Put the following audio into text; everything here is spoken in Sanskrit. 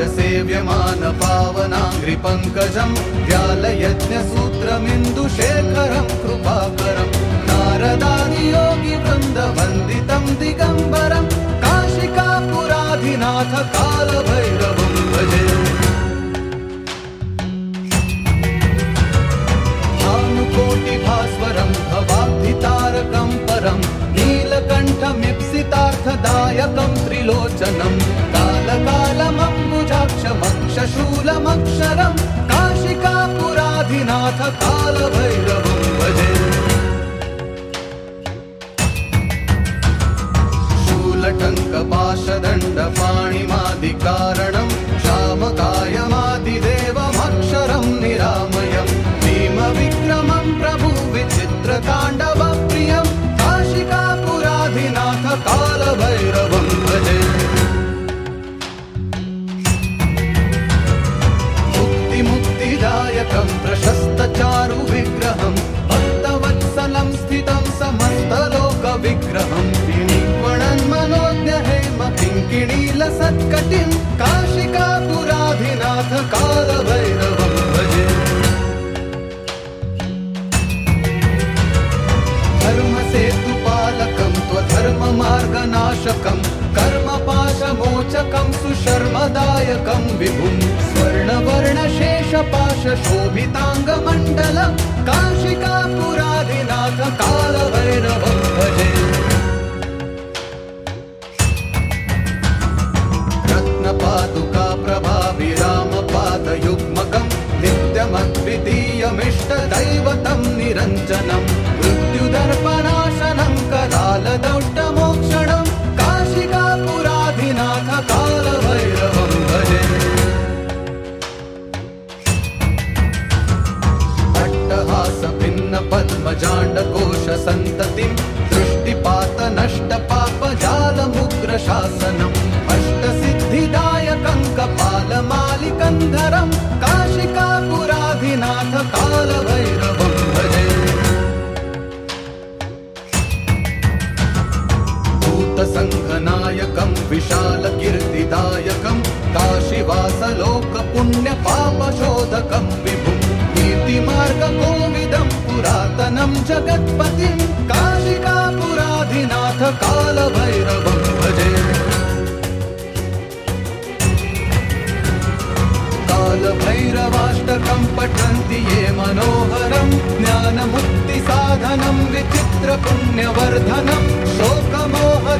सेव्यमान पावनाङ्घ्रिपङ्कजम् व्यालयज्ञसूत्रमिन्दुशेखरं कृपाकरं नारदादियोगिवृन्दवन्दितं दिगम्बरं काशिकापुराधिनाथ कालभैरवं भजे। भानुकोटिभास्वरं भवाब्धितारकं परं नीलकण्ठमीप्सितार्थदायकं त्रिलोचनं कालकालमम्बुजाक्षमक्षशूलमक्षरं काशिकापुराधिनाथ कालभैरवं भजे। शूलटङ्कपाशदण्डपाणिमादिकारणं श्यामकायमादिदेवमक्षरं निरामयं भीमविक्रमं प्रभुविचित्रताण्डवप्रियं काशिकापुराधिनाथ कालभैरवं भजे। मुक्तिदायकं प्रशस्तचारुविग्रहं भक्तवत्सलं स्थितं समस्तलोकविग्रहं विनिक्वणन्मनोज्ञहेम किङ्किणीलसत्कटिं काशिकापुराधिनाथ कालभैरवं भजे। धर्मसेतुपालकं त्वधर्ममार्गनाशकं कर्मपाशमोचकं सुशर्मदायकं विभुं स्वर्णवर्णशेषपाशशोभिताङ्गमण्डलं काशिकापुराधिनाथ कालभैरवं भजे। रत्नपादुकाप्रभाभिरामपादयुग्मकं नित्यमद्वितीयमिष्टदैवतं निरञ्जनं मृत्युदर्पणाशनं करालदौष्टमोक्षणं काशिकापुराधिनाथ कालभैरवं भजे। अट्टहासभिन्नपद्मजाण्डकोशसन्ततिं दृष्टिपातनष्टपापजालमुग्रशासनम् अष्टसिद्धिदायकं कपालमालिकन्धरं काशिकापुराधिनाथ कालभैरवं भजे। भूतसङ्घनायकं विशालकीर्तिदायकं काशीवासलोकपुण्यपापशोधकं विभुं कीर्तिमार्गकोविदं पुरातनं जगत्पतिं काशिकापुराधिनाथ कालभैरवं भजे। कालभैरवाष्टकं पठन्ति ये मनोहरं ज्ञानमुक्तिसाधनं विचित्रपुण्यवर्धनं शोकमोह